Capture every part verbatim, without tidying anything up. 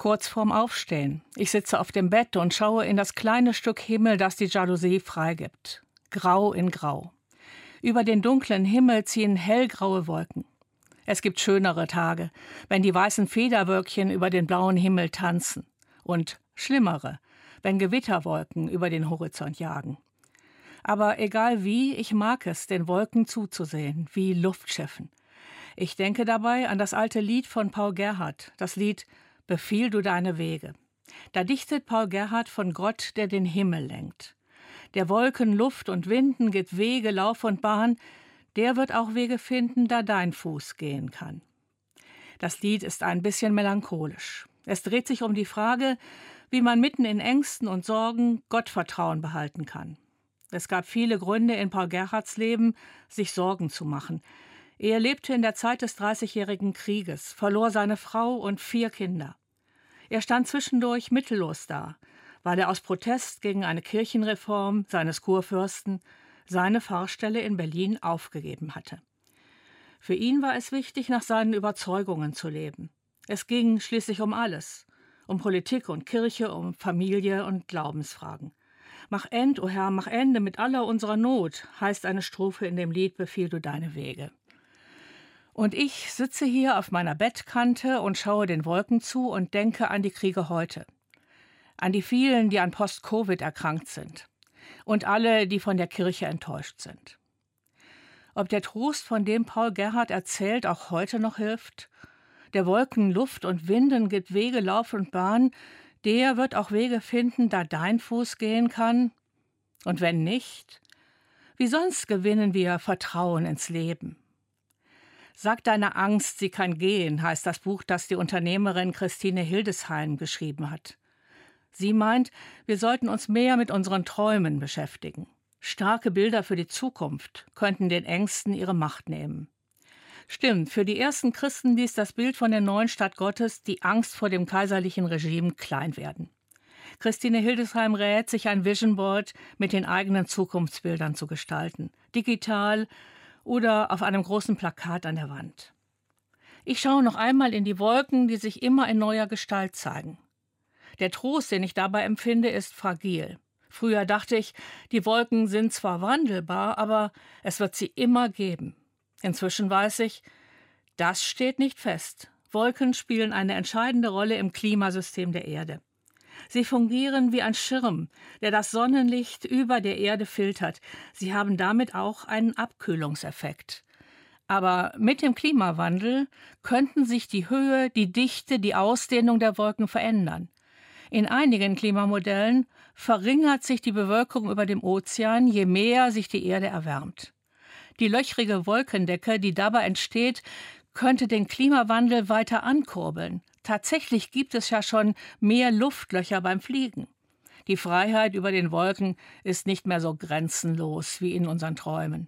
Kurz vorm Aufstehen. Ich sitze auf dem Bett und schaue in das kleine Stück Himmel, das die Jalousie freigibt. Grau in Grau. Über den dunklen Himmel ziehen hellgraue Wolken. Es gibt schönere Tage, wenn die weißen Federwölkchen über den blauen Himmel tanzen. Und schlimmere, wenn Gewitterwolken über den Horizont jagen. Aber egal wie, ich mag es, den Wolken zuzusehen, wie Luftschiffen. Ich denke dabei an das alte Lied von Paul Gerhardt, das Lied »Befiehl du deine Wege«. Da dichtet Paul Gerhardt von Gott, der den Himmel lenkt. Der Wolken, Luft und Winden gibt Wege, Lauf und Bahn, der wird auch Wege finden, da dein Fuß gehen kann. Das Lied ist ein bisschen melancholisch. Es dreht sich um die Frage, wie man mitten in Ängsten und Sorgen Gottvertrauen behalten kann. Es gab viele Gründe in Paul Gerhardts Leben, sich Sorgen zu machen. Er lebte in der Zeit des Dreißigjährigen Krieges, verlor seine Frau und vier Kinder. Er stand zwischendurch mittellos da, weil er aus Protest gegen eine Kirchenreform seines Kurfürsten seine Pfarrstelle in Berlin aufgegeben hatte. Für ihn war es wichtig, nach seinen Überzeugungen zu leben. Es ging schließlich um alles, um Politik und Kirche, um Familie und Glaubensfragen. »Mach End, o Herr, mach Ende mit aller unserer Not«, heißt eine Strophe in dem Lied »Befiehl du deine Wege«. Und ich sitze hier auf meiner Bettkante und schaue den Wolken zu und denke an die Kriege heute. An die vielen, die an Post-Covid erkrankt sind. Und alle, die von der Kirche enttäuscht sind. Ob der Trost, von dem Paul Gerhardt erzählt, auch heute noch hilft? Der Wolken, Luft und Winden gibt Wege, Lauf und Bahn, der wird auch Wege finden, da dein Fuß gehen kann. Und wenn nicht, wie sonst gewinnen wir Vertrauen ins Leben? Sag deiner Angst, sie kann gehen, heißt das Buch, das die Unternehmerin Christine Hildesheim geschrieben hat. Sie meint, wir sollten uns mehr mit unseren Träumen beschäftigen. Starke Bilder für die Zukunft könnten den Ängsten ihre Macht nehmen. Stimmt, für die ersten Christen ließ das Bild von der neuen Stadt Gottes die Angst vor dem kaiserlichen Regime klein werden. Christine Hildesheim rät, sich ein Vision Board mit den eigenen Zukunftsbildern zu gestalten. Digital oder auf einem großen Plakat an der Wand. Ich schaue noch einmal in die Wolken, die sich immer in neuer Gestalt zeigen. Der Trost, den ich dabei empfinde, ist fragil. Früher dachte ich, die Wolken sind zwar wandelbar, aber es wird sie immer geben. Inzwischen weiß ich, das steht nicht fest. Wolken spielen eine entscheidende Rolle im Klimasystem der Erde. Sie fungieren wie ein Schirm, der das Sonnenlicht über der Erde filtert. Sie haben damit auch einen Abkühlungseffekt. Aber mit dem Klimawandel könnten sich die Höhe, die Dichte, die Ausdehnung der Wolken verändern. In einigen Klimamodellen verringert sich die Bewölkung über dem Ozean, je mehr sich die Erde erwärmt. Die löchrige Wolkendecke, die dabei entsteht, könnte den Klimawandel weiter ankurbeln. Tatsächlich gibt es ja schon mehr Luftlöcher beim Fliegen. Die Freiheit über den Wolken ist nicht mehr so grenzenlos wie in unseren Träumen.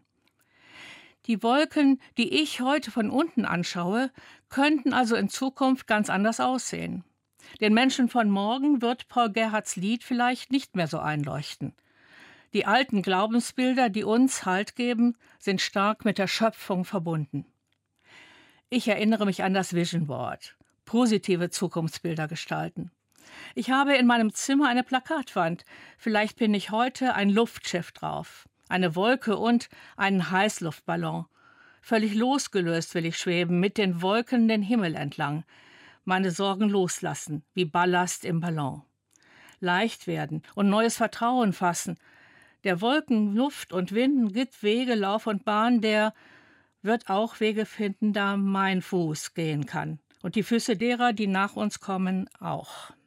Die Wolken, die ich heute von unten anschaue, könnten also in Zukunft ganz anders aussehen. Den Menschen von morgen wird Paul Gerhardts Lied vielleicht nicht mehr so einleuchten. Die alten Glaubensbilder, die uns Halt geben, sind stark mit der Schöpfung verbunden. Ich erinnere mich an das Vision Board. Positive Zukunftsbilder gestalten. Ich habe in meinem Zimmer eine Plakatwand. Vielleicht bin ich heute ein Luftschiff drauf, eine Wolke und einen Heißluftballon. Völlig losgelöst will ich schweben, mit den Wolken den Himmel entlang. Meine Sorgen loslassen, wie Ballast im Ballon. Leicht werden und neues Vertrauen fassen. Der Wolken, Luft und Winden gibt Wege, Lauf und Bahn, der wird auch Wege finden, da mein Fuß gehen kann. Und die Füße derer, die nach uns kommen, auch.